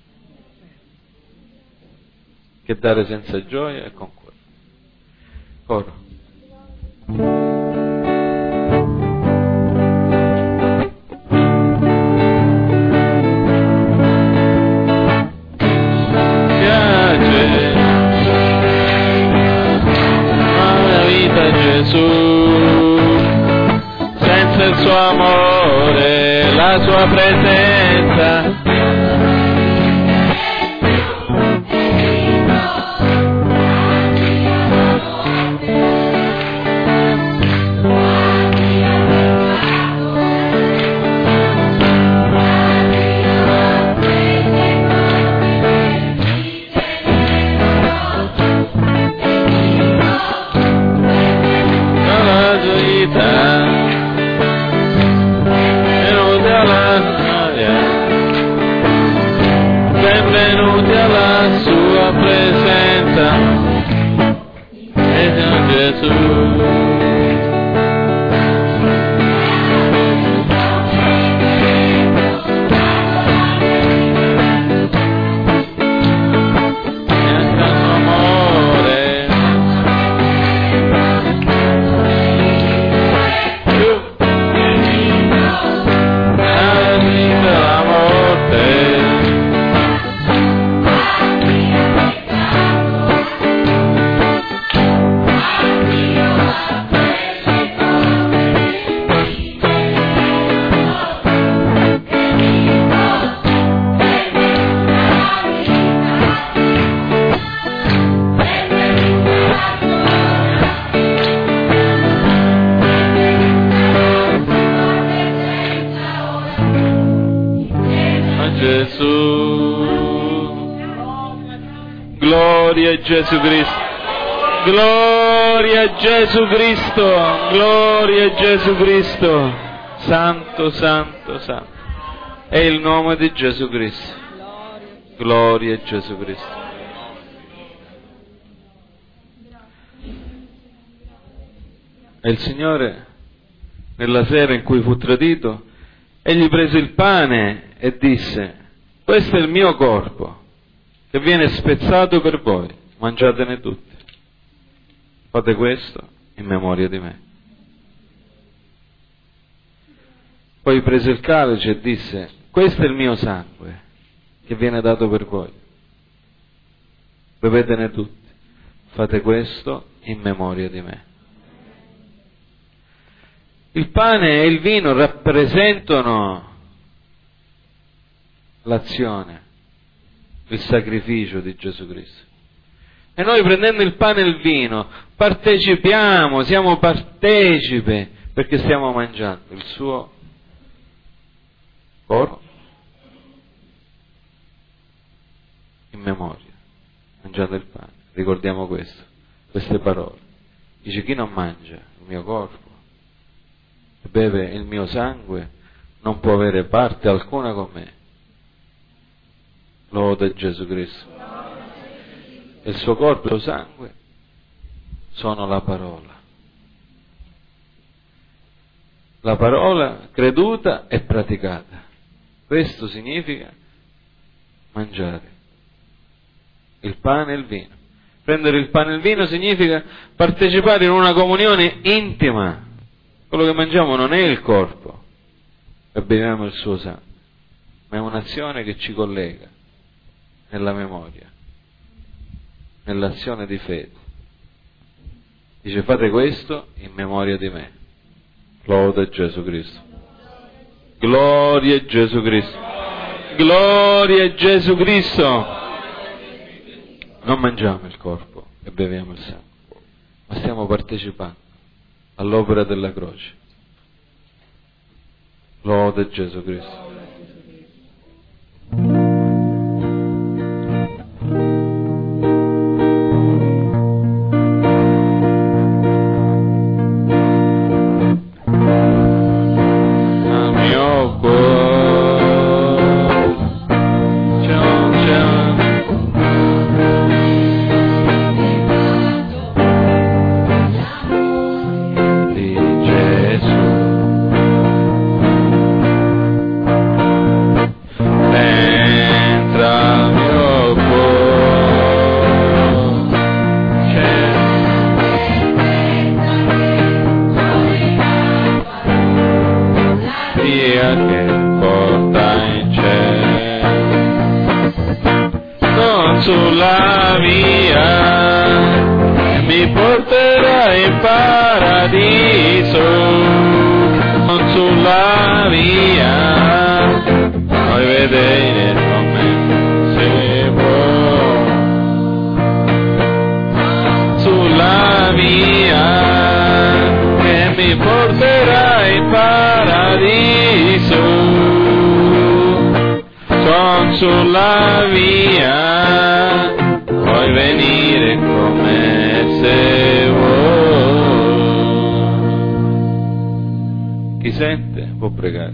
che dare senza gioia e con cuore. Coro. Senza il suo amore, la sua presenza, benvenuti alla sua presenza, e Gesù. Gloria a Gesù Cristo. Gloria a Gesù Cristo. Gloria a Gesù Cristo. Santo, santo, santo. È il nome di Gesù Cristo. Gloria a Gesù Cristo. E il Signore, nella sera in cui fu tradito, egli prese il pane e disse: questo è il mio corpo, che viene spezzato per voi, mangiatene tutti. Fate questo in memoria di me. Poi prese il calice e disse: questo è il mio sangue, che viene dato per voi. Bevetene tutti. Fate questo in memoria di me. Il pane e il vino rappresentano l'azione, il sacrificio di Gesù Cristo. E noi, prendendo il pane e il vino, partecipiamo, siamo partecipi, perché stiamo mangiando il suo corpo in memoria, mangiando il pane. Ricordiamo queste parole. Dice: chi non mangia il mio corpo e beve il mio sangue non può avere parte alcuna con me. Lode Gesù Cristo. Il suo corpo e il suo sangue sono la parola. La parola creduta e praticata. Questo significa mangiare il pane e il vino. Prendere il pane e il vino significa partecipare in una comunione intima. Quello che mangiamo non è il corpo e beviamo il suo sangue, ma è un'azione che ci collega nella memoria, nell'azione di fede. Dice: fate questo in memoria di me. Lode a Gesù Cristo. Gloria a Gesù Cristo. Gloria a Gesù Cristo. Non mangiamo il corpo e beviamo il sangue, ma stiamo partecipando all'opera della croce. Lode a Gesù Cristo. Sulla via mi porterà in paradiso, non sulla via, puoi vedere come si può, sulla via che mi porterà in paradiso, son sulla via. Puoi venire come se vuoi. Chi sente può pregare.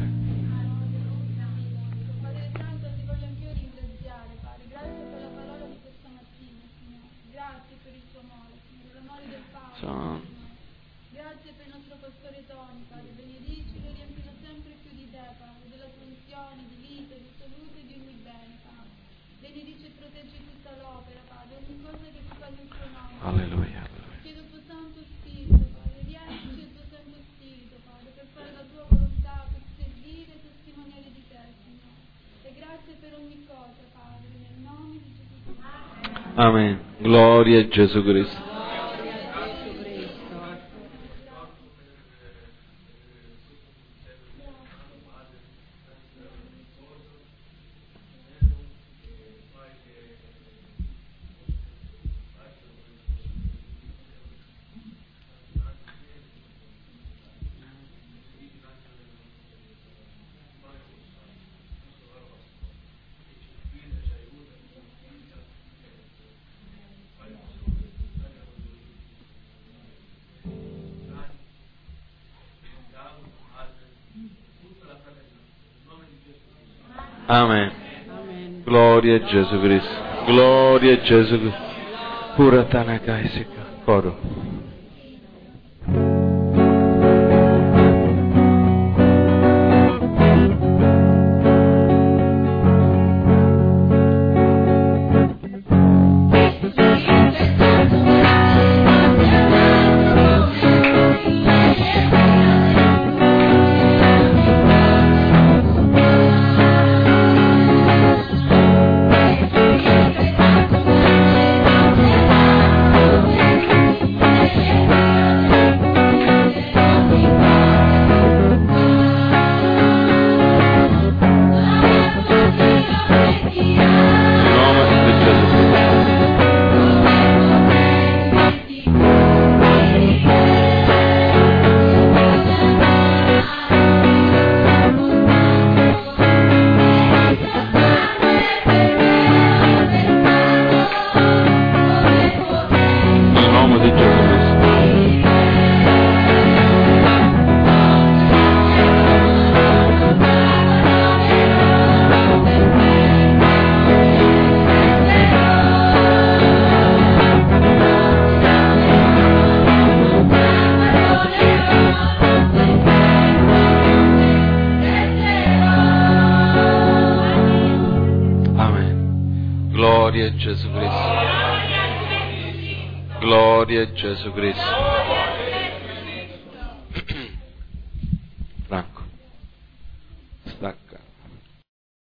Padre Santo, ti voglio anch'io ringraziare, Padre. Grazie per la parola di questa mattina, Signore. Grazie per il tuo amore, Signore, l'amore del Padre. Signore. Grazie per il nostro pastore Tony, Padre. Benedicilo e riempilo sempre più di te, Padre, della tua unzione, di vita, di salute e di ogni bene, Padre. Benedice e proteggi tutta l'opera, Padre, ogni cosa che si fa nel tuo nome. Alleluia. Chiedo il tuo Santo Spirito, Padre, riempici il tuo Santo Spirito, Padre, per fare la tua volontà, per servire e testimoniare di te, Signore. E grazie per ogni cosa, Padre, nel nome di Gesù Cristo. Amen. Gloria a Gesù Cristo. Amen. Gloria a Gesù Cristo. Gloria a Gesù Cristo. Pura Tanakaisika. Coro. Gloria a Gesù Cristo. Gloria a Gesù Cristo.